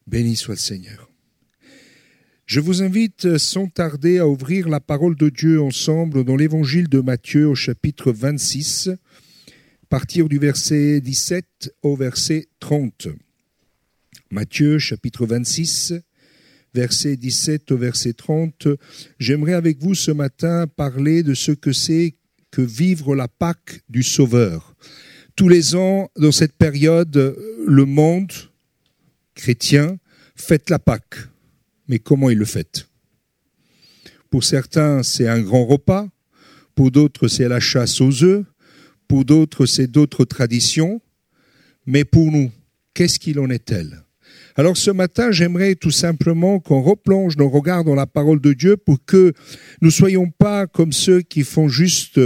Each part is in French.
Béni soit le Seigneur. Je vous invite sans tarder à ouvrir la parole de Dieu ensemble dans l'évangile de Matthieu au chapitre 26, à partir du verset 17 au verset 30. Matthieu chapitre 26, verset 17 au verset 30. J'aimerais avec vous ce matin parler de ce que c'est que vivre la Pâque du Sauveur. Tous les ans, dans cette période, le monde chrétien fête la Pâque. Mais comment il le fête? Pour certains, c'est un grand repas. Pour d'autres, c'est la chasse aux œufs. Pour d'autres, c'est d'autres traditions. Mais pour nous, qu'est-ce qu'il en est-elle? Alors ce matin, j'aimerais tout simplement qu'on replonge nos regards dans la parole de Dieu pour que nous ne soyons pas comme ceux qui font juste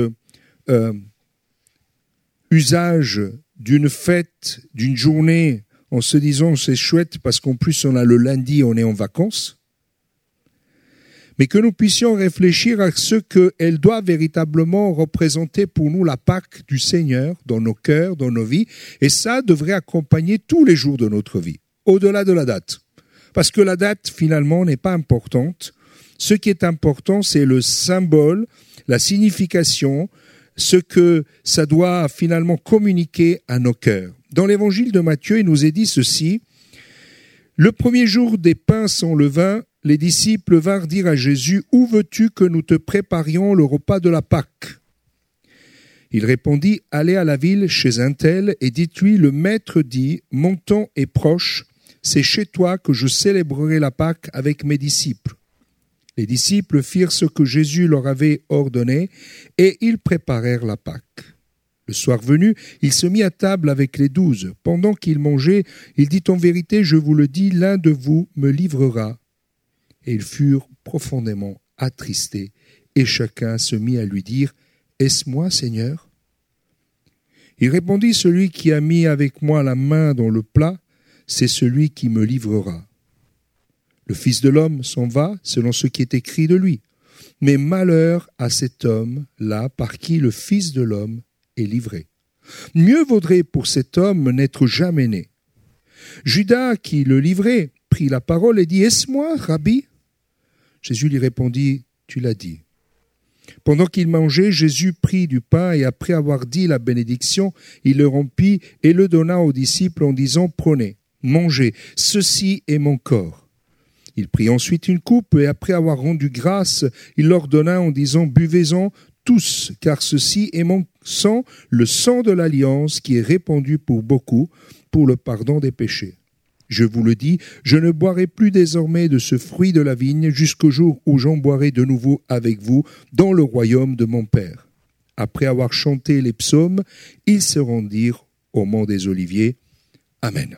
usage d'une fête, d'une journée, en se disant c'est chouette parce qu'en plus on a le lundi, on est en vacances, mais que nous puissions réfléchir à ce qu'elle doit véritablement représenter pour nous la Pâque du Seigneur dans nos cœurs, dans nos vies, et ça devrait accompagner tous les jours de notre vie, au-delà de la date. Parce que la date finalement n'est pas importante. Ce qui est important, c'est le symbole, la signification, ce que ça doit finalement communiquer à nos cœurs. Dans l'évangile de Matthieu, il nous est dit ceci. Le premier jour des pains sans levain, les disciples vinrent dire à Jésus, « Où veux-tu que nous te préparions le repas de la Pâque ?» Il répondit, « Allez à la ville chez un tel et dites-lui, le maître dit, mon temps est proche, c'est chez toi que je célébrerai la Pâque avec mes disciples. » Les disciples firent ce que Jésus leur avait ordonné et ils préparèrent la Pâque. Le soir venu, il se mit à table avec les 12. Pendant qu'il mangeait, il dit en vérité, je vous le dis, l'un de vous me livrera. Et ils furent profondément attristés et chacun se mit à lui dire, est-ce moi, Seigneur? Il répondit, celui qui a mis avec moi la main dans le plat, c'est celui qui me livrera. Le Fils de l'homme s'en va selon ce qui est écrit de lui. Mais malheur à cet homme-là par qui le Fils de l'homme est livré. Mieux vaudrait pour cet homme n'être jamais né. Judas, qui le livrait, prit la parole et dit, « Est-ce moi, Rabbi ?» Jésus lui répondit, « Tu l'as dit. » Pendant qu'il mangeait, Jésus prit du pain et après avoir dit la bénédiction, il le rompit et le donna aux disciples en disant, « Prenez, mangez, ceci est mon corps. » Il prit ensuite une coupe et après avoir rendu grâce, il leur donna en disant, « Buvez-en tous, car ceci est mon sang, le sang de l'alliance qui est répandu pour beaucoup, pour le pardon des péchés. Je vous le dis, je ne boirai plus désormais de ce fruit de la vigne jusqu'au jour où j'en boirai de nouveau avec vous dans le royaume de mon Père. » Après avoir chanté les psaumes, ils se rendirent au mont des Oliviers. Amen.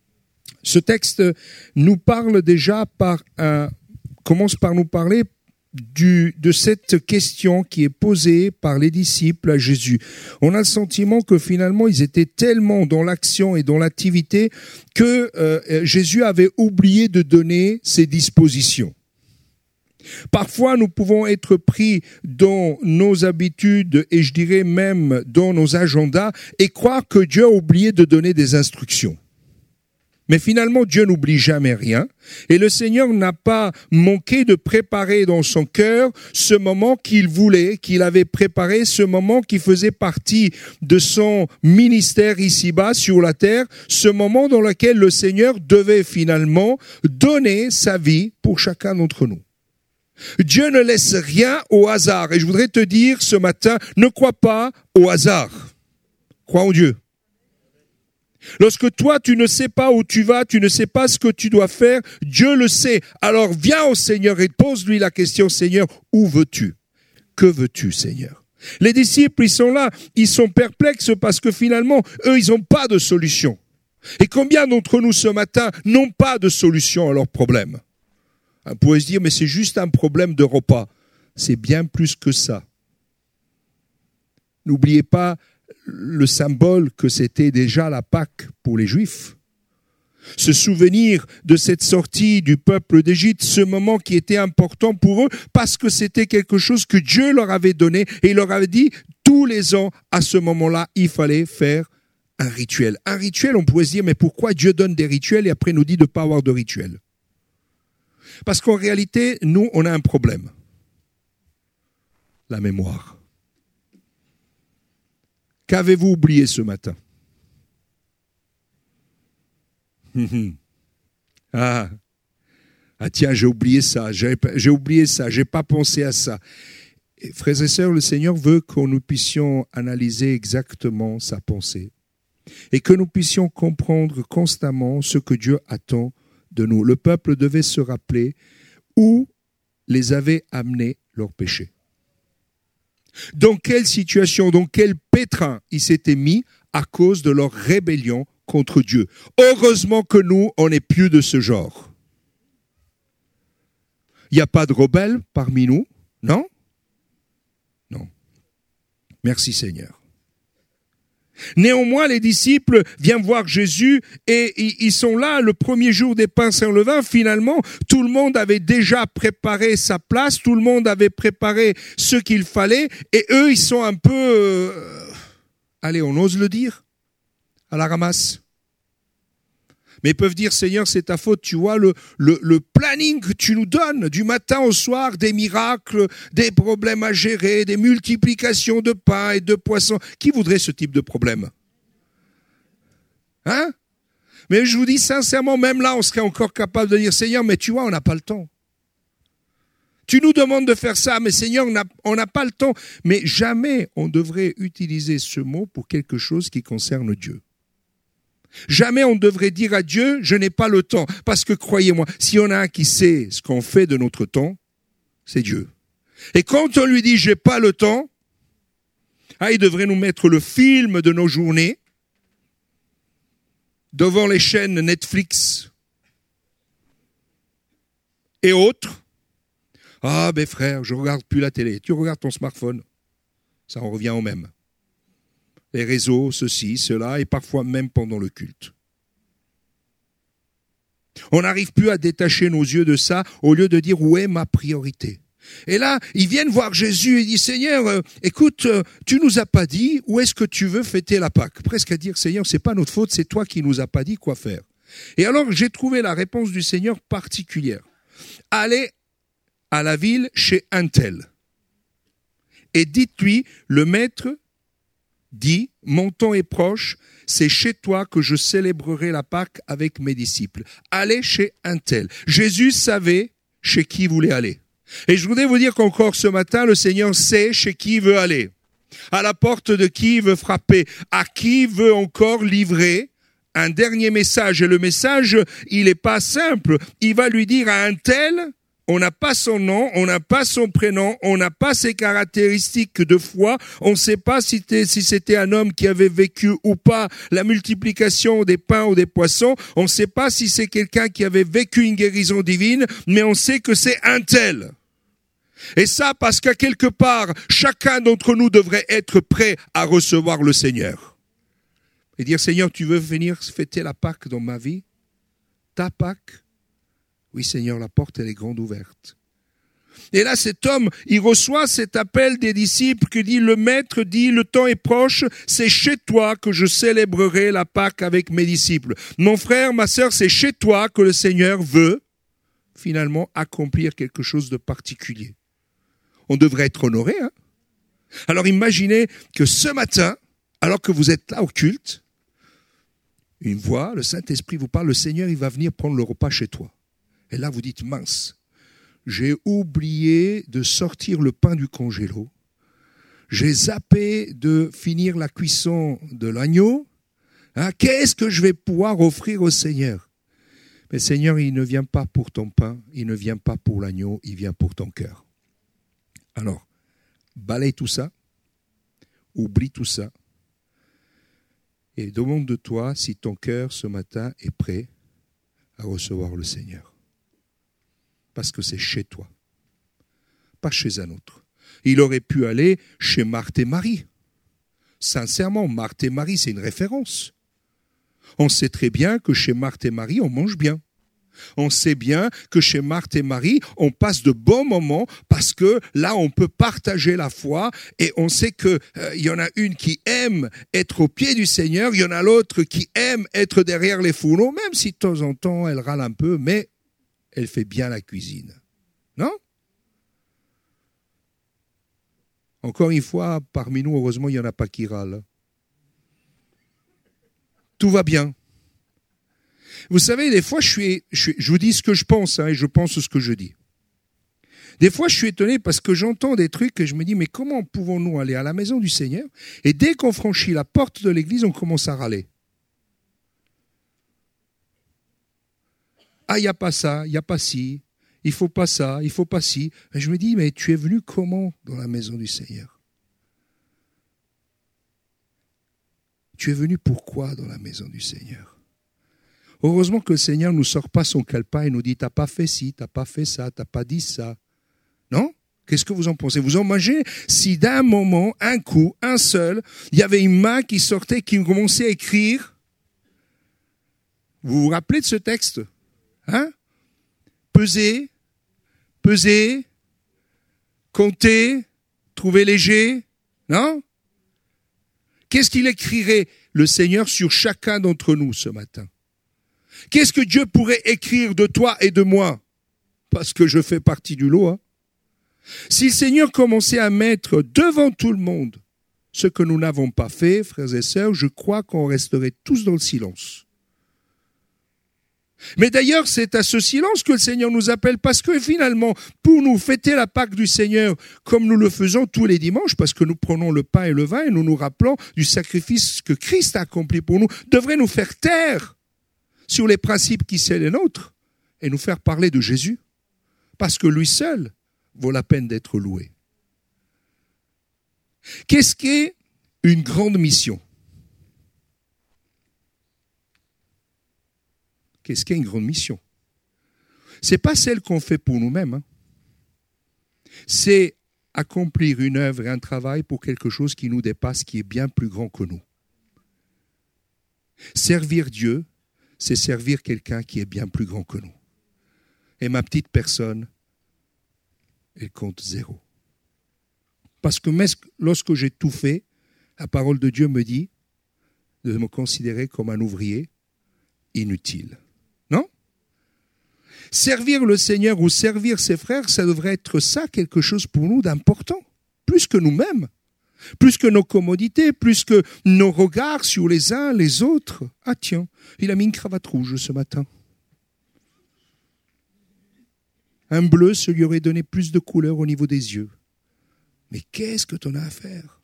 Ce texte nous parle déjà commence par nous parler de cette question qui est posée par les disciples à Jésus. On a le sentiment que finalement ils étaient tellement dans l'action et dans l'activité que Jésus avait oublié de donner ses dispositions. Parfois, nous pouvons être pris dans nos habitudes et je dirais même dans nos agendas et croire que Dieu a oublié de donner des instructions. Mais finalement, Dieu n'oublie jamais rien. Et le Seigneur n'a pas manqué de préparer dans son cœur ce moment qu'il voulait, qu'il avait préparé, ce moment qui faisait partie de son ministère ici-bas sur la terre, ce moment dans lequel le Seigneur devait finalement donner sa vie pour chacun d'entre nous. Dieu ne laisse rien au hasard. Et je voudrais te dire ce matin, ne crois pas au hasard. Crois en Dieu. Lorsque toi, tu ne sais pas où tu vas, tu ne sais pas ce que tu dois faire, Dieu le sait. Alors viens au Seigneur et pose-lui la question, Seigneur, où veux-tu? Que veux-tu, Seigneur? Les disciples, ils sont là, ils sont perplexes parce que finalement, eux, ils n'ont pas de solution. Et combien d'entre nous ce matin n'ont pas de solution à leurs problèmes? On pourrait se dire, mais c'est juste un problème de repas. C'est bien plus que ça. N'oubliez pas le symbole que c'était déjà la Pâque pour les Juifs. Se souvenir de cette sortie du peuple d'Égypte, ce moment qui était important pour eux, parce que c'était quelque chose que Dieu leur avait donné et il leur avait dit, tous les ans, à ce moment-là, il fallait faire un rituel. Un rituel, on pourrait se dire, mais pourquoi Dieu donne des rituels et après nous dit de ne pas avoir de rituel? Parce qu'en réalité, nous, on a un problème. La mémoire. Qu'avez-vous oublié ce matin? Ah tiens, j'ai oublié ça, j'ai pas pensé à ça. Et, frères et sœurs, le Seigneur veut que nous puissions analyser exactement sa pensée et que nous puissions comprendre constamment ce que Dieu attend de nous. Le peuple devait se rappeler où les avait amenés leurs péchés. Dans quelle situation, dans quel pétrin ils s'étaient mis à cause de leur rébellion contre Dieu. Heureusement que nous, on n'est plus de ce genre. Il n'y a pas de rebelles parmi nous, non? Non. Merci Seigneur. Néanmoins, les disciples viennent voir Jésus et ils sont là le premier jour des pains sans levain. Finalement, tout le monde avait déjà préparé sa place, tout le monde avait préparé ce qu'il fallait et eux, ils sont un peu, allez, on ose le dire, à la ramasse. Mais ils peuvent dire, Seigneur, c'est ta faute, tu vois, le planning que tu nous donnes du matin au soir, des miracles, des problèmes à gérer, des multiplications de pain et de poissons. Qui voudrait ce type de problème? Hein? Mais je vous dis sincèrement, même là, on serait encore capable de dire, Seigneur, mais tu vois, on n'a pas le temps. Tu nous demandes de faire ça, mais Seigneur, on n'a pas le temps. Mais jamais on devrait utiliser ce mot pour quelque chose qui concerne Dieu. Jamais on devrait dire à Dieu, je n'ai pas le temps. Parce que croyez-moi, s'il y en a un qui sait ce qu'on fait de notre temps, c'est Dieu. Et quand on lui dit, j'ai pas le temps, il devrait nous mettre le film de nos journées devant les chaînes Netflix et autres. Ah ben frère, je regarde plus la télé. Tu regardes ton smartphone. Ça en revient au même. Les réseaux, ceci, cela, et parfois même pendant le culte. On n'arrive plus à détacher nos yeux de ça, au lieu de dire où est ma priorité. Et là, ils viennent voir Jésus et disent, Seigneur, écoute, tu nous as pas dit où est-ce que tu veux fêter la Pâque. Presque à dire, Seigneur, c'est pas notre faute, c'est toi qui nous as pas dit quoi faire. Et alors, j'ai trouvé la réponse du Seigneur particulière. Allez à la ville chez un tel. Et dites-lui, le maître dit, mon temps est proche, c'est chez toi que je célébrerai la Pâque avec mes disciples. Allez chez un tel. Jésus savait chez qui il voulait aller. Et je voudrais vous dire qu'encore ce matin, le Seigneur sait chez qui il veut aller. À la porte de qui il veut frapper. À qui il veut encore livrer un dernier message. Et le message, il n'est pas simple. Il va lui dire à un tel, on n'a pas son nom, on n'a pas son prénom, on n'a pas ses caractéristiques de foi, on ne sait pas si c'était un homme qui avait vécu ou pas la multiplication des pains ou des poissons, on ne sait pas si c'est quelqu'un qui avait vécu une guérison divine, mais on sait que c'est un tel. Et ça parce qu'à quelque part, chacun d'entre nous devrait être prêt à recevoir le Seigneur. Et dire, Seigneur, tu veux venir fêter la Pâque dans ma vie? Ta Pâque? Oui, Seigneur, la porte, elle est grande ouverte. Et là, cet homme, il reçoit cet appel des disciples qui dit, le maître dit, le temps est proche, c'est chez toi que je célébrerai la Pâque avec mes disciples. Mon frère, ma sœur, c'est chez toi que le Seigneur veut, finalement, accomplir quelque chose de particulier. On devrait être honoré, hein? Alors imaginez que ce matin, alors que vous êtes là au culte, une voix, le Saint-Esprit vous parle, le Seigneur, il va venir prendre le repas chez toi. Et là, vous dites, mince, j'ai oublié de sortir le pain du congélo. J'ai zappé de finir la cuisson de l'agneau. Qu'est-ce que je vais pouvoir offrir au Seigneur? Mais Seigneur, il ne vient pas pour ton pain, il ne vient pas pour l'agneau, il vient pour ton cœur. Alors, balaye tout ça, oublie tout ça, et demande de toi si ton cœur ce matin est prêt à recevoir le Seigneur. Parce que c'est chez toi, pas chez un autre. Il aurait pu aller chez Marthe et Marie. Sincèrement, Marthe et Marie, c'est une référence. On sait très bien que chez Marthe et Marie, on mange bien. On sait bien que chez Marthe et Marie, on passe de bons moments parce que là, on peut partager la foi et on sait que il y en a une qui aime être au pied du Seigneur, il y en a l'autre qui aime être derrière les fourneaux, même si de temps en temps, elle râle un peu, mais elle fait bien la cuisine. Non? Encore une fois, parmi nous, heureusement, il n'y en a pas qui râlent. Tout va bien. Vous savez, des fois, je vous dis ce que je pense, et je pense ce que je dis. Des fois, je suis étonné parce que j'entends des trucs et je me dis, mais comment pouvons-nous aller à la maison du Seigneur et dès qu'on franchit la porte de l'église, on commence à râler. Ah, il n'y a pas ça, il n'y a pas ci, il faut pas ça, il faut pas ci. Et je me dis, mais tu es venu comment dans la maison du Seigneur? Tu es venu pourquoi dans la maison du Seigneur? Heureusement que le Seigneur ne nous sort pas son calepin et nous dit, t'as pas fait ci, t'as pas fait ça, t'as pas dit ça. Non? Qu'est-ce que vous en pensez? Vous en imaginez si d'un moment, un coup, un seul, il y avait une main qui sortait, qui commençait à écrire? Vous vous rappelez de ce texte? Hein? Peser, compter, trouver léger, non? Qu'est-ce qu'il écrirait le Seigneur sur chacun d'entre nous ce matin? Qu'est-ce que Dieu pourrait écrire de toi et de moi? Parce que je fais partie du lot. Hein? Si le Seigneur commençait à mettre devant tout le monde ce que nous n'avons pas fait, frères et sœurs, je crois qu'on resterait tous dans le silence. Mais d'ailleurs, c'est à ce silence que le Seigneur nous appelle, parce que finalement, pour nous fêter la Pâque du Seigneur, comme nous le faisons tous les dimanches, parce que nous prenons le pain et le vin et nous nous rappelons du sacrifice que Christ a accompli pour nous, devrait nous faire taire sur les principes qui sont les nôtres et nous faire parler de Jésus, parce que lui seul vaut la peine d'être loué. Qu'est-ce qu'est une grande mission? Qu'est-ce qu'est une grande mission? C'est pas celle qu'on fait pour nous-mêmes. Hein. C'est accomplir une œuvre et un travail pour quelque chose qui nous dépasse, qui est bien plus grand que nous. Servir Dieu, c'est servir quelqu'un qui est bien plus grand que nous. Et ma petite personne, elle compte zéro. Parce que même lorsque j'ai tout fait, la parole de Dieu me dit de me considérer comme un ouvrier inutile. Non? Servir le Seigneur ou servir ses frères, ça devrait être ça, quelque chose pour nous d'important. Plus que nous-mêmes. Plus que nos commodités, plus que nos regards sur les uns, les autres. Ah tiens, il a mis une cravate rouge ce matin. Un bleu, ça lui aurait donné plus de couleur au niveau des yeux. Mais qu'est-ce que tu en as à faire?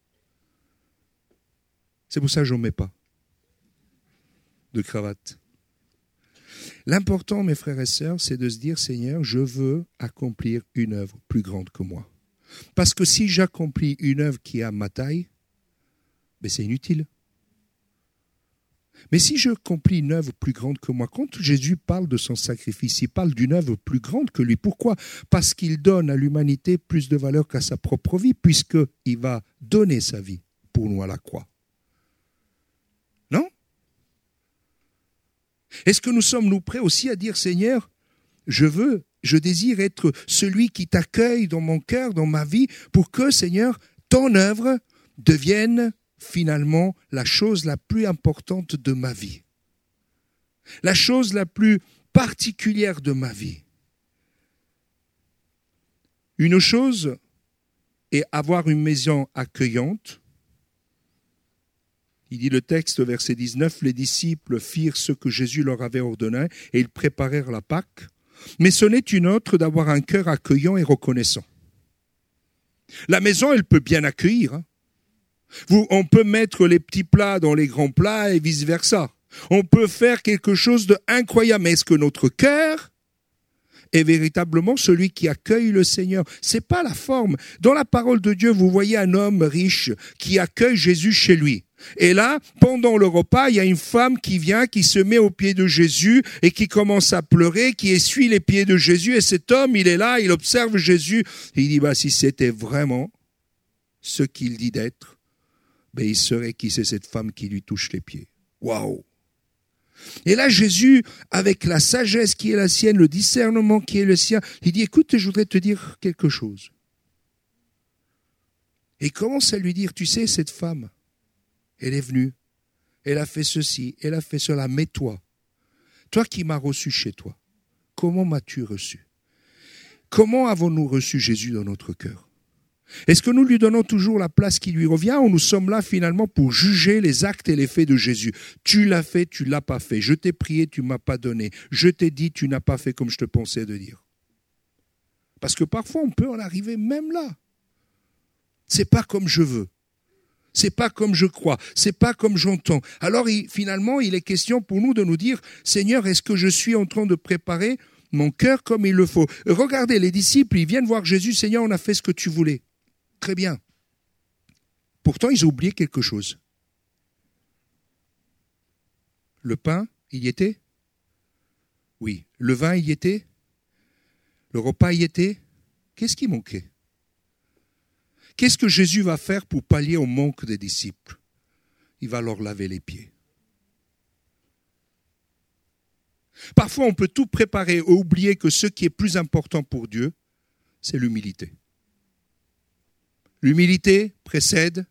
C'est pour ça que je n'en mets pas de cravate. L'important, mes frères et sœurs, c'est de se dire, Seigneur, je veux accomplir une œuvre plus grande que moi. Parce que si j'accomplis une œuvre qui est à ma taille, ben c'est inutile. Mais si j'accomplis une œuvre plus grande que moi, quand Jésus parle de son sacrifice, il parle d'une œuvre plus grande que lui. Pourquoi? Parce qu'il donne à l'humanité plus de valeur qu'à sa propre vie, puisqu'il va donner sa vie pour nous à la croix. Non? Est-ce que nous sommes nous prêts aussi à dire, Seigneur, je désire être celui qui t'accueille dans mon cœur, dans ma vie, pour que, Seigneur, ton œuvre devienne finalement la chose la plus importante de ma vie. La chose la plus particulière de ma vie. Une chose est avoir une maison accueillante. Il dit le texte, verset 19, les disciples firent ce que Jésus leur avait ordonné et ils préparèrent la Pâque. Mais ce n'est une autre d'avoir un cœur accueillant et reconnaissant. La maison, elle peut bien accueillir. Hein. On peut mettre les petits plats dans les grands plats et vice-versa. On peut faire quelque chose d'incroyable. Mais est-ce que notre cœur est véritablement celui qui accueille le Seigneur? C'est pas la forme. Dans la parole de Dieu, vous voyez un homme riche qui accueille Jésus chez lui. Et là, pendant le repas, il y a une femme qui vient, qui se met aux pieds de Jésus et qui commence à pleurer, qui essuie les pieds de Jésus. Et cet homme, il est là, il observe Jésus. Et il dit, si c'était vraiment ce qu'il dit d'être, il saurait qui c'est cette femme qui lui touche les pieds. Waouh! Et là, Jésus, avec la sagesse qui est la sienne, le discernement qui est le sien, il dit, écoute, je voudrais te dire quelque chose. Et il commence à lui dire, tu sais, cette femme, elle est venue, elle a fait ceci, elle a fait cela, mais toi qui m'as reçu chez toi, comment m'as-tu reçu? Comment avons-nous reçu Jésus dans notre cœur? Est-ce que nous lui donnons toujours la place qui lui revient ou nous sommes là finalement pour juger les actes et les faits de Jésus? Tu l'as fait, tu ne l'as pas fait. Je t'ai prié, tu ne m'as pas donné. Je t'ai dit, tu n'as pas fait comme je te pensais de dire. Parce que parfois on peut en arriver même là. C'est pas comme je veux. C'est pas comme je crois. C'est pas comme j'entends. Alors finalement, il est question pour nous de nous dire, Seigneur, est-ce que je suis en train de préparer mon cœur comme il le faut? Regardez, les disciples, ils viennent voir Jésus, Seigneur, on a fait ce que tu voulais. Très bien. Pourtant, ils ont oublié quelque chose. Le pain, il y était? Oui. Le vin, il y était? Le repas, il y était? Qu'est-ce qui manquait? Qu'est-ce que Jésus va faire pour pallier au manque des disciples? Il va leur laver les pieds. Parfois, on peut tout préparer et oublier que ce qui est plus important pour Dieu, c'est l'humilité. L'humilité précède.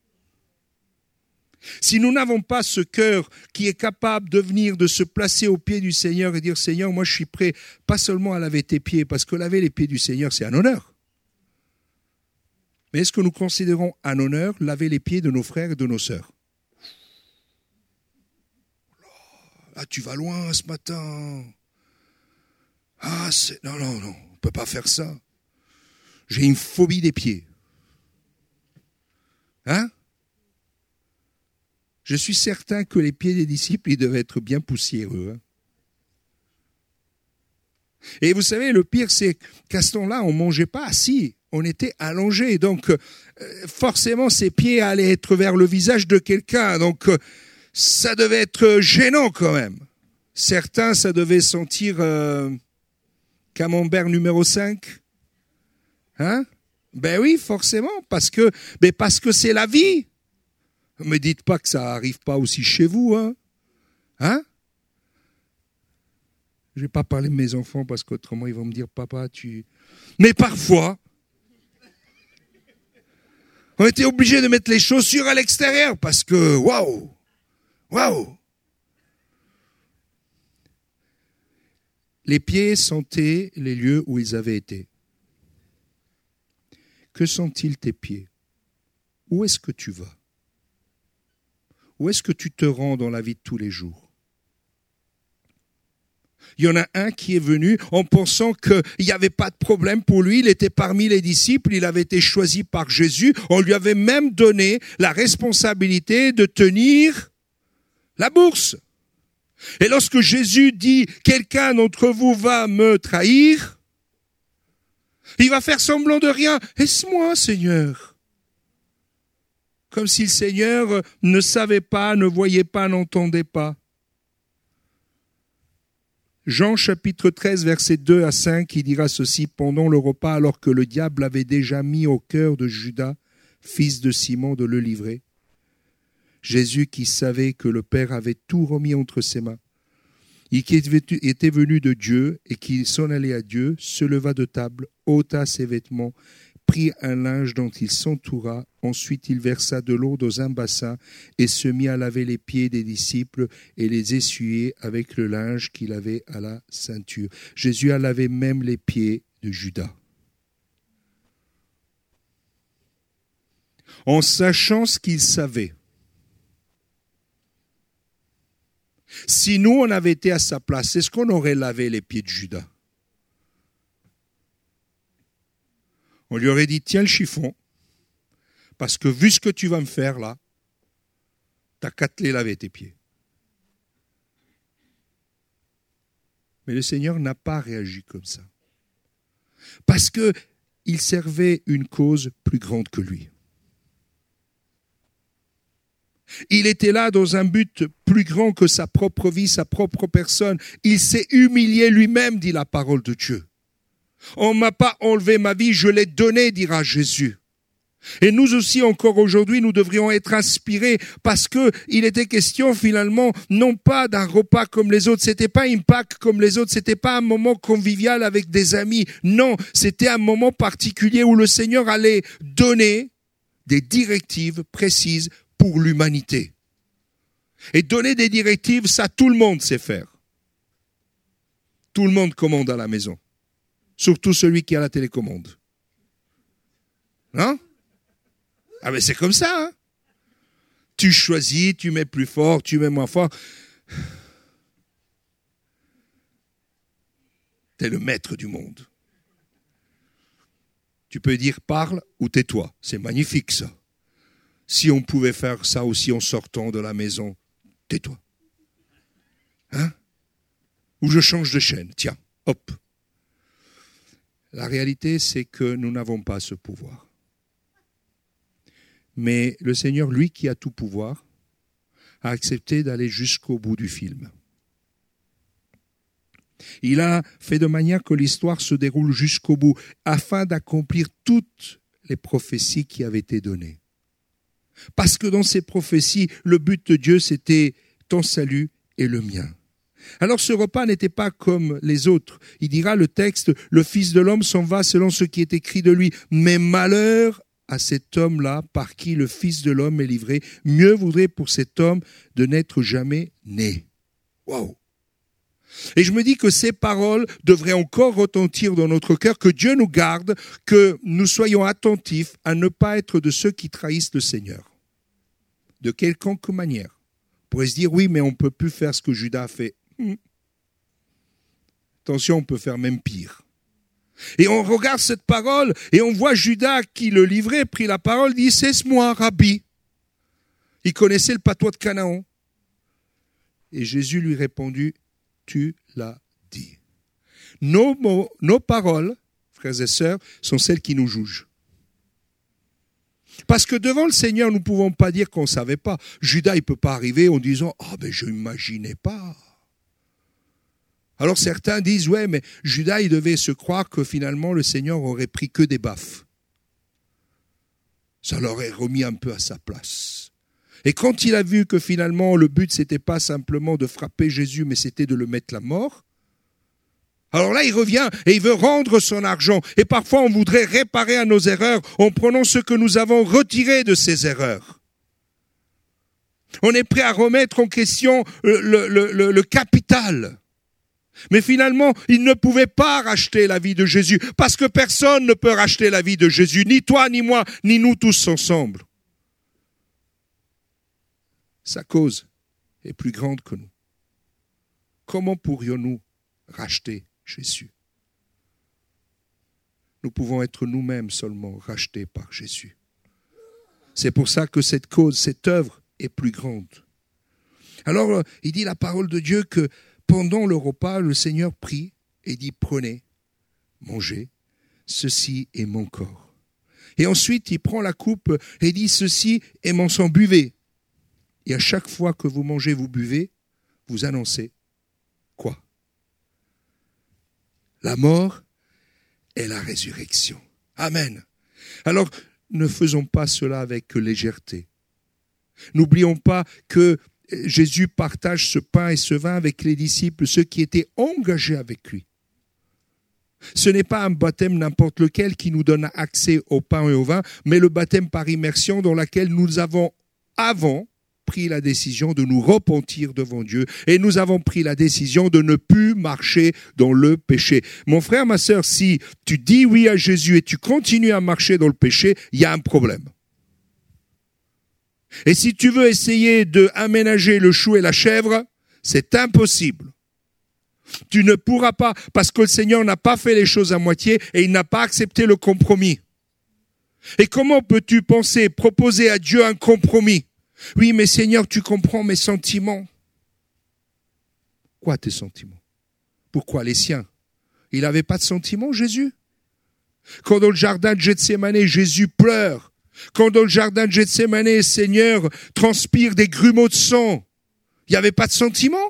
Si nous n'avons pas ce cœur qui est capable de venir, de se placer aux pieds du Seigneur et dire, Seigneur, moi je suis prêt, pas seulement à laver tes pieds, parce que laver les pieds du Seigneur, c'est un honneur. Mais est-ce que nous considérons un honneur laver les pieds de nos frères et de nos sœurs? Ah, tu vas loin ce matin. Ah, non, on ne peut pas faire ça. J'ai une phobie des pieds. Hein? Je suis certain que les pieds des disciples, ils devaient être bien poussiéreux. Hein? Et vous savez, le pire, c'est qu'à ce temps-là, on ne mangeait pas assis. On était allongé. Donc, forcément, ses pieds allaient être vers le visage de quelqu'un. Donc, ça devait être gênant quand même. Certains, ça devait sentir camembert numéro 5. Hein? Ben oui, forcément, parce que c'est la vie. Ne me dites pas que ça n'arrive pas aussi chez vous. Hein? Je ne vais pas parler de mes enfants parce qu'autrement ils vont me dire, papa, tu... Mais parfois, on était obligé de mettre les chaussures à l'extérieur parce que, waouh. Les pieds sentaient les lieux où ils avaient été. Que sont-ils tes pieds? Où est-ce que tu vas? Où est-ce que tu te rends dans la vie de tous les jours? Il y en a un qui est venu en pensant qu'il n'y avait pas de problème pour lui. Il était parmi les disciples, il avait été choisi par Jésus. On lui avait même donné la responsabilité de tenir la bourse. Et lorsque Jésus dit « Quelqu'un d'entre vous va me trahir », il va faire semblant de rien. « Est-ce moi, Seigneur ?» Comme si le Seigneur ne savait pas, ne voyait pas, n'entendait pas. Jean chapitre 13, versets 2 à 5, il dira ceci, pendant le repas, alors que le diable avait déjà mis au cœur de Judas, fils de Simon, de le livrer. Jésus, qui savait que le Père avait tout remis entre ses mains, et qui était venu de Dieu et qui s'en allait à Dieu, se leva de table, ôta ses vêtements, prit un linge dont il s'entoura, ensuite il versa de l'eau dans un bassin et se mit à laver les pieds des disciples et les essuyer avec le linge qu'il avait à la ceinture. Jésus a lavé même les pieds de Judas. En sachant ce qu'il savait. Si nous, on avait été à sa place, est-ce qu'on aurait lavé les pieds de Judas? On lui aurait dit, tiens le chiffon, parce que vu ce que tu vas me faire là, t'as qu'à te les laver tes pieds. Mais le Seigneur n'a pas réagi comme ça. Parce qu'il servait une cause plus grande que lui. Il était là dans un but plus grand que sa propre vie, sa propre personne. Il s'est humilié lui-même, dit la parole de Dieu. On ne m'a pas enlevé ma vie, je l'ai donnée, dira Jésus. Et nous aussi, encore aujourd'hui, nous devrions être inspirés parce que il était question finalement, non pas d'un repas comme les autres, c'était pas une Pâque comme les autres, c'était pas un moment convivial avec des amis. Non, c'était un moment particulier où le Seigneur allait donner des directives précises pour l'humanité. Et donner des directives, ça tout le monde sait faire. Tout le monde commande à la maison. Surtout celui qui a la télécommande. Hein? Ah mais c'est comme ça, hein? Tu choisis, tu mets plus fort, tu mets moins fort. T'es le maître du monde. Tu peux dire parle ou tais-toi. C'est magnifique ça. Si on pouvait faire ça aussi en sortant de la maison, tais-toi. Hein? Ou je change de chaîne, tiens, hop. La réalité, c'est que nous n'avons pas ce pouvoir. Mais le Seigneur, lui qui a tout pouvoir, a accepté d'aller jusqu'au bout du film. Il a fait de manière que l'histoire se déroule jusqu'au bout, afin d'accomplir toutes les prophéties qui avaient été données. Parce que dans ces prophéties, le but de Dieu, c'était ton salut et le mien. Alors ce repas n'était pas comme les autres. Il dira le texte, le Fils de l'homme s'en va selon ce qui est écrit de lui. Mais malheur à cet homme-là par qui le Fils de l'homme est livré. Mieux vaudrait pour cet homme de n'être jamais né. Waouh! Et je me dis que ces paroles devraient encore retentir dans notre cœur, que Dieu nous garde, que nous soyons attentifs à ne pas être de ceux qui trahissent le Seigneur. De quelconque manière. On pourrait se dire, oui, mais on ne peut plus faire ce que Judas a fait. Attention, on peut faire même pire. Et on regarde cette parole et on voit Judas qui le livrait, prit la parole, dit, cesse-moi, Rabbi. Il connaissait le patois de Canaan. Et Jésus lui répondit, tu l'as dit. Nos paroles, frères et sœurs, sont celles qui nous jugent. Parce que devant le Seigneur, nous ne pouvons pas dire qu'on ne savait pas. Judas, il ne peut pas arriver en disant « Ah, ben je n'imaginais pas ». Alors certains disent « Ouais, mais Judas, il devait se croire que finalement le Seigneur aurait pris que des baffes. Ça l'aurait remis un peu à sa place. » Et quand il a vu que finalement le but, c'était pas simplement de frapper Jésus, mais c'était de le mettre à mort, alors là, il revient et il veut rendre son argent. Et parfois, on voudrait réparer à nos erreurs en prenant ce que nous avons retiré de ces erreurs. On est prêt à remettre en question le capital. Mais finalement, il ne pouvait pas racheter la vie de Jésus, parce que personne ne peut racheter la vie de Jésus, ni toi, ni moi, ni nous tous ensemble. Sa cause est plus grande que nous. Comment pourrions-nous racheter Jésus? Nous pouvons être nous-mêmes seulement rachetés par Jésus. C'est pour ça que cette cause, cette œuvre est plus grande. Alors, il dit la parole de Dieu que pendant le repas, le Seigneur prie et dit, prenez, mangez, ceci est mon corps. Et ensuite, il prend la coupe et dit, ceci est mon sang, buvez. Et à chaque fois que vous mangez, vous buvez, vous annoncez quoi? La mort et la résurrection. Amen. Alors, ne faisons pas cela avec légèreté. N'oublions pas que Jésus partage ce pain et ce vin avec les disciples, ceux qui étaient engagés avec lui. Ce n'est pas un baptême n'importe lequel qui nous donne accès au pain et au vin, mais le baptême par immersion dans lequel nous avons avant pris la décision de nous repentir devant Dieu et nous avons pris la décision de ne plus marcher dans le péché. Mon frère, ma sœur, si tu dis oui à Jésus et tu continues à marcher dans le péché, il y a un problème. Et si tu veux essayer d'aménager le chou et la chèvre, c'est impossible. Tu ne pourras pas, parce que le Seigneur n'a pas fait les choses à moitié et il n'a pas accepté le compromis. Et comment peux-tu penser, proposer à Dieu un compromis? Oui, mais Seigneur, tu comprends mes sentiments. Quoi tes sentiments? Pourquoi les siens? Il n'avait pas de sentiments, Jésus? Quand dans le jardin de Gethsémane, Jésus pleure, quand dans le jardin de Gethsémane, Seigneur transpire des grumeaux de sang, il n'y avait pas de sentiments?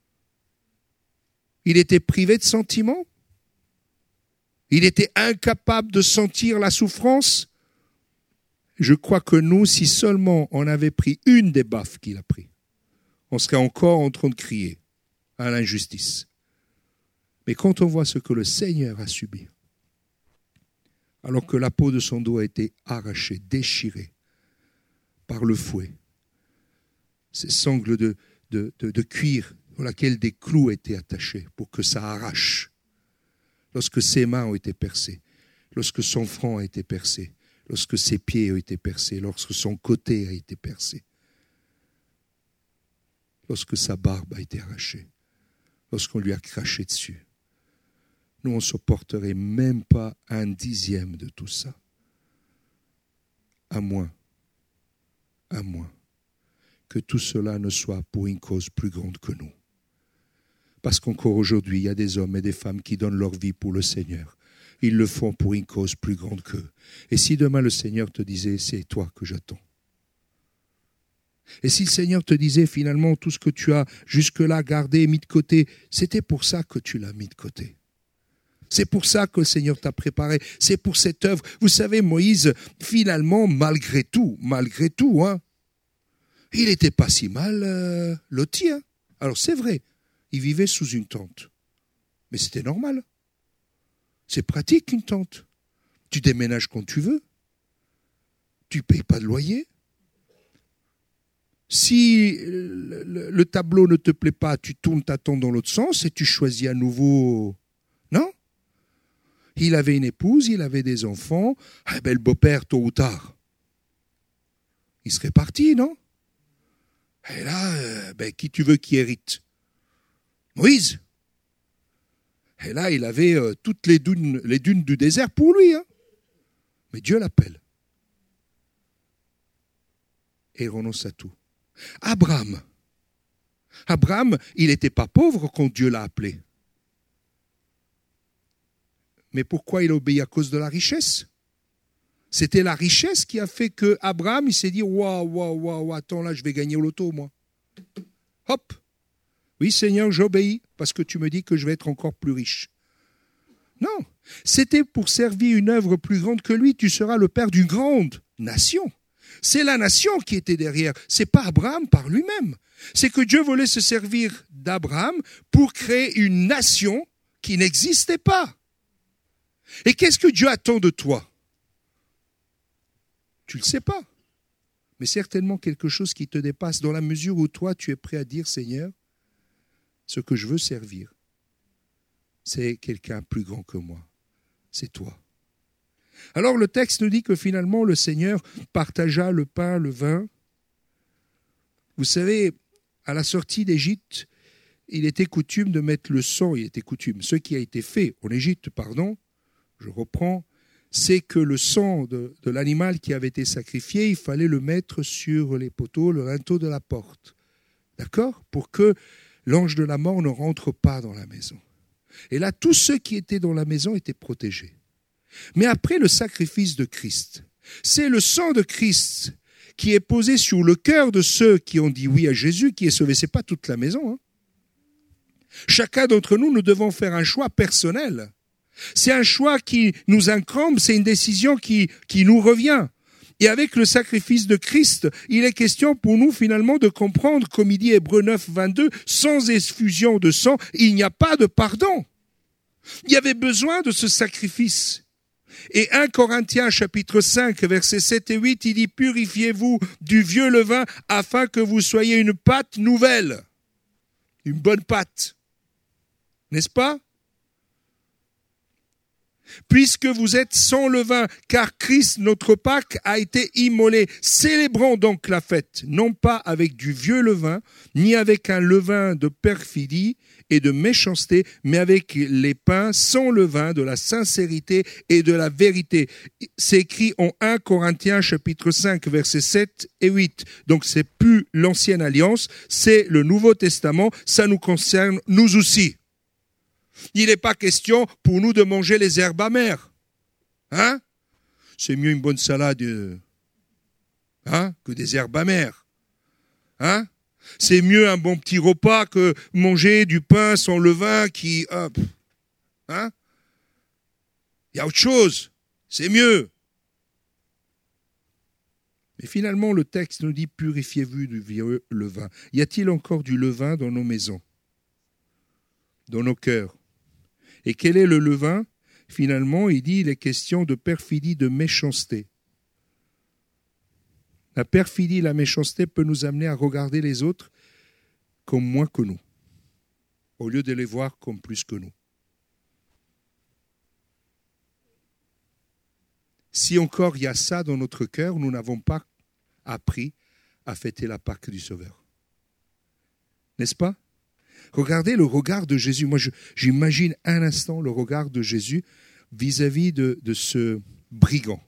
Il était privé de sentiments? Il était incapable de sentir la souffrance? je crois que nous, si seulement on avait pris une des baffes qu'il a pris, on serait encore en train de crier à l'injustice. Mais quand on voit ce que le Seigneur a subi, alors que la peau de son dos a été arrachée, déchirée par le fouet, ces sangles de cuir dans lesquelles des clous étaient attachés pour que ça arrache, lorsque ses mains ont été percées, lorsque son front a été percé, lorsque ses pieds ont été percés, lorsque son côté a été percé, lorsque sa barbe a été arrachée, lorsqu'on lui a craché dessus. Nous, on ne supporterait même pas 1/10 de tout ça. À moins que tout cela ne soit pour une cause plus grande que nous. Parce qu'encore aujourd'hui, il y a des hommes et des femmes qui donnent leur vie pour le Seigneur. Ils le font pour une cause plus grande qu'eux. Et si demain le Seigneur te disait, c'est toi que j'attends. Et si le Seigneur te disait finalement, tout ce que tu as jusque-là gardé et mis de côté, c'était pour ça que tu l'as mis de côté. C'est pour ça que le Seigneur t'a préparé. C'est pour cette œuvre. Vous savez, Moïse, finalement, malgré tout, hein, il n'était pas si mal loti. Hein. Alors c'est vrai, il vivait sous une tente. Mais c'était normal. C'est pratique une tente. Tu déménages quand tu veux. Tu ne payes pas de loyer. Si le tableau ne te plaît pas, tu tournes ta tente dans l'autre sens et tu choisis à nouveau. Non ? Il avait une épouse, il avait des enfants. Ah ben, le beau-père, tôt ou tard, il serait parti, non ? Et là, qui tu veux qui hérite ? Moïse. Et là, il avait toutes les dunes du désert pour lui. Hein. Mais Dieu l'appelle. Et il renonce à tout. Abraham, il n'était pas pauvre quand Dieu l'a appelé. Mais pourquoi il a obéi à cause de la richesse ? C'était la richesse qui a fait que Abraham, il s'est dit, waouh, attends là, je vais gagner au loto, moi. Hop. Oui, Seigneur, j'obéis parce que tu me dis que je vais être encore plus riche. Non, c'était pour servir une œuvre plus grande que lui. Tu seras le père d'une grande nation. C'est la nation qui était derrière. C'est pas Abraham par lui-même. C'est que Dieu voulait se servir d'Abraham pour créer une nation qui n'existait pas. Et qu'est-ce que Dieu attend de toi ? Tu ne le sais pas. Mais certainement quelque chose qui te dépasse dans la mesure où toi, tu es prêt à dire, Seigneur, ce que je veux servir, c'est quelqu'un plus grand que moi. C'est toi. Alors le texte nous dit que finalement le Seigneur partagea le pain, le vin. Vous savez, à la sortie d'Égypte, il était coutume de mettre le sang, ce qui a été fait en Égypte, je reprends, c'est que le sang de l'animal qui avait été sacrifié, il fallait le mettre sur les poteaux, le linteau de la porte. D'accord ? Pour que l'ange de la mort ne rentre pas dans la maison. Et là, tous ceux qui étaient dans la maison étaient protégés. Mais après le sacrifice de Christ, c'est le sang de Christ qui est posé sur le cœur de ceux qui ont dit oui à Jésus, qui est sauvé. Ce n'est pas toute la maison. Hein. Chacun d'entre nous, nous devons faire un choix personnel. C'est un choix qui nous incombe, c'est une décision qui nous revient. Et avec le sacrifice de Christ, il est question pour nous finalement de comprendre, comme il dit Hébreux 9, 22, sans effusion de sang, il n'y a pas de pardon. Il y avait besoin de ce sacrifice. Et 1 Corinthiens chapitre 5, versets 7 et 8, il dit « Purifiez-vous du vieux levain afin que vous soyez une pâte nouvelle. » Une bonne pâte. N'est-ce pas ? Puisque vous êtes sans levain, car Christ, notre Pâque, a été immolé. Célébrons donc la fête, non pas avec du vieux levain, ni avec un levain de perfidie et de méchanceté, mais avec les pains sans levain de la sincérité et de la vérité. C'est écrit en 1 Corinthiens chapitre 5, versets 7 et 8. Donc c'est plus l'ancienne alliance, c'est le Nouveau Testament, ça nous concerne nous aussi. Il n'est pas question pour nous de manger les herbes amères. Hein ? C'est mieux une bonne salade que des herbes amères. Hein ? C'est mieux un bon petit repas que manger du pain sans levain qui... Hein ? Il y a autre chose. C'est mieux. Mais finalement, le texte nous dit « Purifiez-vous du vieux levain ». Y a-t-il encore du levain dans nos maisons, dans nos cœurs? Et quel est le levain? Finalement, il dit « Il est question de perfidie, de méchanceté ». La perfidie, la méchanceté peut nous amener à regarder les autres comme moins que nous, au lieu de les voir comme plus que nous. Si encore il y a ça dans notre cœur, nous n'avons pas appris à fêter la Pâque du Sauveur. N'est-ce pas? Regardez le regard de Jésus. Moi, j'imagine un instant le regard de Jésus vis-à-vis de ce brigand.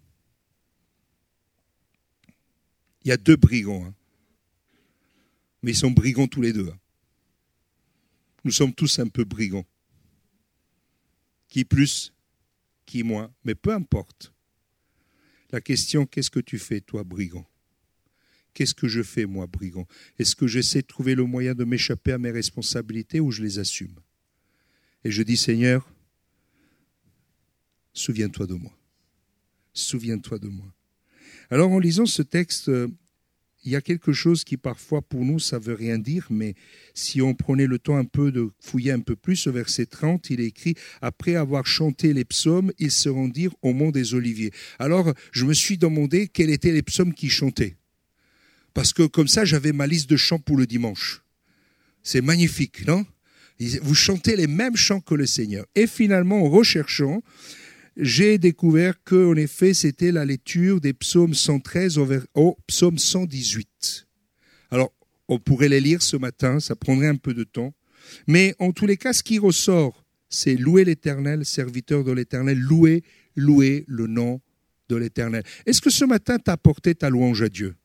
Il y a deux brigands, mais ils sont brigands tous les deux. Nous sommes tous un peu brigands. Qui plus, qui moins, mais peu importe. La question, qu'est-ce que tu fais, toi, brigand? Qu'est-ce que je fais, moi, brigand? Est-ce que j'essaie de trouver le moyen de m'échapper à mes responsabilités ou je les assume? Et je dis, Seigneur, souviens-toi de moi. Souviens-toi de moi. Alors, en lisant ce texte, il y a quelque chose qui, parfois, pour nous, ça ne veut rien dire, mais si on prenait le temps un peu de fouiller un peu plus, au verset 30, il est écrit « Après avoir chanté les psaumes, ils se rendirent au mont des Oliviers ». Alors, je me suis demandé quels étaient les psaumes qu'ils chantaient. Parce que comme ça, j'avais ma liste de chants pour le dimanche. C'est magnifique, non? Vous chantez les mêmes chants que le Seigneur. Et finalement, en recherchant, j'ai découvert qu'en effet, c'était la lecture des psaumes 113 au psaume 118. Alors, on pourrait les lire ce matin, ça prendrait un peu de temps. Mais en tous les cas, ce qui ressort, c'est louer l'Éternel, serviteur de l'Éternel, louer le nom de l'Éternel. Est-ce que ce matin, tu as apporté ta louange à Dieu?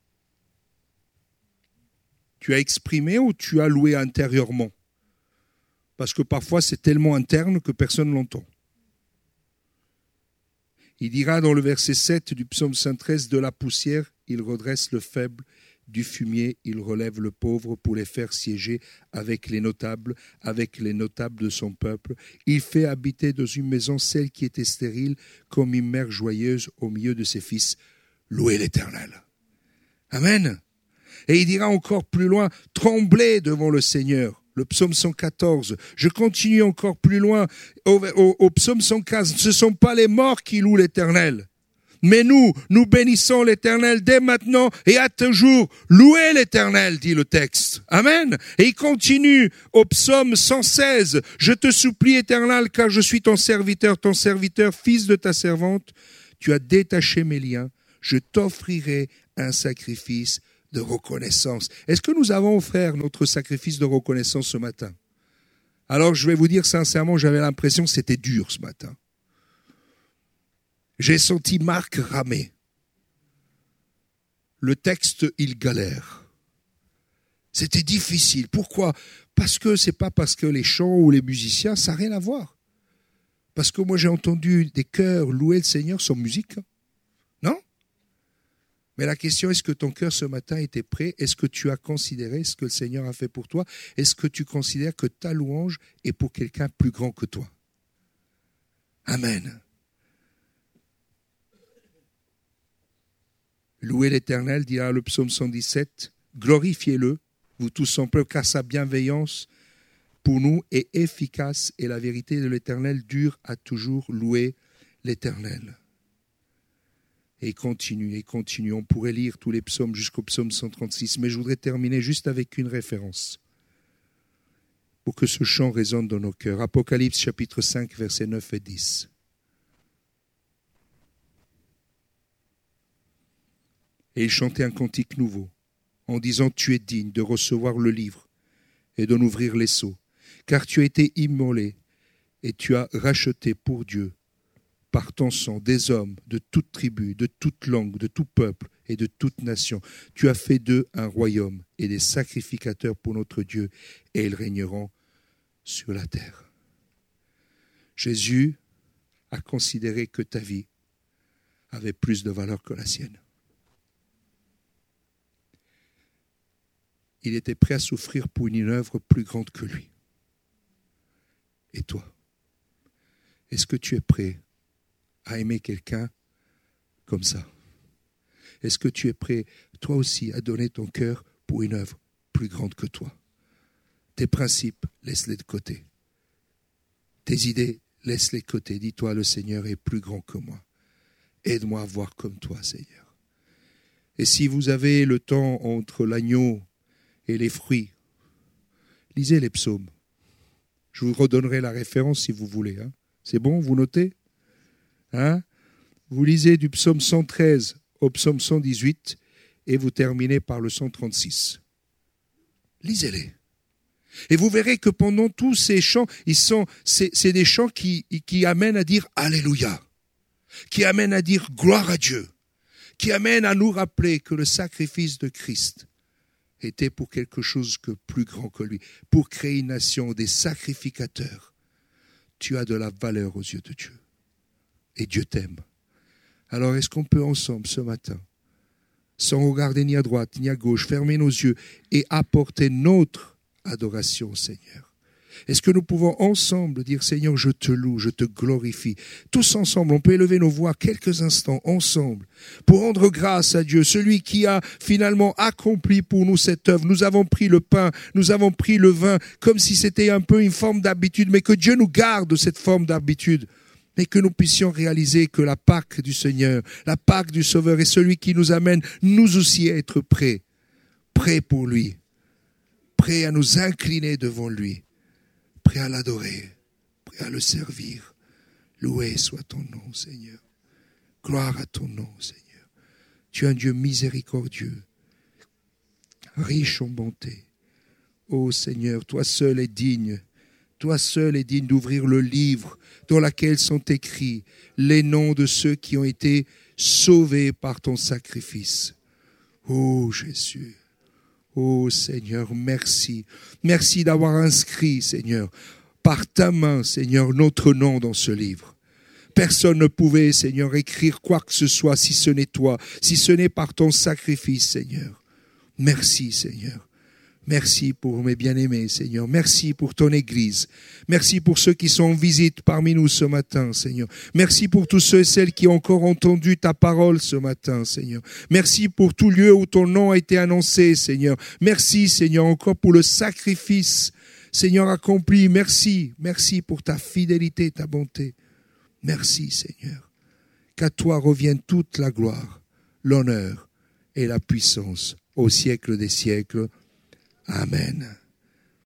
Tu as exprimé ou tu as loué intérieurement? Parce que parfois, c'est tellement interne que personne ne l'entend. Il dira dans le verset 7 du psaume 113, « De la poussière, il redresse le faible, du fumier, il relève le pauvre pour les faire siéger avec les notables de son peuple. Il fait habiter dans une maison celle qui était stérile, comme une mère joyeuse au milieu de ses fils. Louez l'Éternel. » Amen. Et il dira encore plus loin, « Tremblez devant le Seigneur. » Le psaume 114. Je continue encore plus loin au psaume 115. Ce ne sont pas les morts qui louent l'Éternel. Mais nous bénissons l'Éternel dès maintenant et à toujours. Louez l'Éternel, dit le texte. Amen. Et il continue au psaume 116. Je te supplie, Éternel, car je suis ton serviteur, fils de ta servante. Tu as détaché mes liens. Je t'offrirai un sacrifice de reconnaissance. Est-ce que nous avons offert notre sacrifice de reconnaissance ce matin? Alors, je vais vous dire sincèrement, j'avais l'impression que c'était dur ce matin. J'ai senti Marc ramer. Le texte, il galère. C'était difficile. Pourquoi? Parce que c'est pas parce que les chants ou les musiciens, ça n'a rien à voir. Parce que moi, j'ai entendu des chœurs louer le Seigneur sans musique. Non? Mais la question, est-ce que ton cœur ce matin était prêt? Est-ce que tu as considéré ce que le Seigneur a fait pour toi? Est-ce que tu considères que ta louange est pour quelqu'un plus grand que toi? Amen. Louez l'Éternel, dira le psaume 117. Glorifiez-le, vous tous son peuple, car sa bienveillance pour nous est efficace et la vérité de l'Éternel dure à toujours. Louer l'Éternel. Et continue. On pourrait lire tous les psaumes jusqu'au psaume 136, mais je voudrais terminer juste avec une référence pour que ce chant résonne dans nos cœurs. Apocalypse chapitre 5, versets 9 et 10. Et il chantait un cantique nouveau, en disant « Tu es digne de recevoir le livre et d'en ouvrir les sceaux, car tu as été immolé et tu as racheté pour Dieu par ton sang des hommes de toute tribu, de toute langue, de tout peuple et de toute nation. Tu as fait d'eux un royaume et des sacrificateurs pour notre Dieu, et ils régneront sur la terre. » Jésus a considéré que ta vie avait plus de valeur que la sienne. Il était prêt à souffrir pour une œuvre plus grande que lui. Et toi, est-ce que tu es prêt à aimer quelqu'un comme ça? Est-ce que tu es prêt, toi aussi, à donner ton cœur pour une œuvre plus grande que toi? Tes principes, laisse-les de côté. Tes idées, laisse-les de côté. Dis-toi, le Seigneur est plus grand que moi. Aide-moi à voir comme toi, Seigneur. Et si vous avez le temps entre l'agneau et les fruits, lisez les psaumes. Je vous redonnerai la référence si vous voulez. Hein. C'est bon, vous notez? Hein? Vous lisez du psaume 113 au psaume 118 et vous terminez par le 136. Lisez-les. Et vous verrez que pendant tous ces chants, c'est des chants qui amènent à dire Alléluia, qui amènent à dire gloire à Dieu, qui amènent à nous rappeler que le sacrifice de Christ était pour quelque chose de plus grand que lui, pour créer une nation, des sacrificateurs. Tu as de la valeur aux yeux de Dieu. Et Dieu t'aime. Alors est-ce qu'on peut ensemble ce matin, sans regarder ni à droite ni à gauche, fermer nos yeux et apporter notre adoration au Seigneur? Est-ce que nous pouvons ensemble dire Seigneur, je te loue, je te glorifie? Tous ensemble, on peut élever nos voix quelques instants ensemble pour rendre grâce à Dieu, celui qui a finalement accompli pour nous cette œuvre. Nous avons pris le pain, nous avons pris le vin, comme si c'était un peu une forme d'habitude, mais que Dieu nous garde de cette forme d'habitude. Mais que nous puissions réaliser que la Pâque du Seigneur, la Pâque du Sauveur est celui qui nous amène, nous aussi, à être prêts pour lui, prêts à nous incliner devant lui, prêts à l'adorer, prêts à le servir. Loué soit ton nom, Seigneur. Gloire à ton nom, Seigneur. Tu es un Dieu miséricordieux, riche en bonté. Ô Seigneur, toi seul es digne. Toi seul es digne d'ouvrir le livre dans lequel sont écrits les noms de ceux qui ont été sauvés par ton sacrifice. Ô Jésus, ô Seigneur, merci. Merci d'avoir inscrit, Seigneur, par ta main, Seigneur, notre nom dans ce livre. Personne ne pouvait, Seigneur, écrire quoi que ce soit si ce n'est toi, si ce n'est par ton sacrifice, Seigneur. Merci, Seigneur. Merci pour mes bien-aimés, Seigneur. Merci pour ton Église. Merci pour ceux qui sont en visite parmi nous ce matin, Seigneur. Merci pour tous ceux et celles qui ont encore entendu ta parole ce matin, Seigneur. Merci pour tout lieu où ton nom a été annoncé, Seigneur. Merci, Seigneur, encore pour le sacrifice, Seigneur, accompli. Merci, merci pour ta fidélité, ta bonté. Merci, Seigneur. Qu'à toi revienne toute la gloire, l'honneur et la puissance au siècle des siècles. Amen.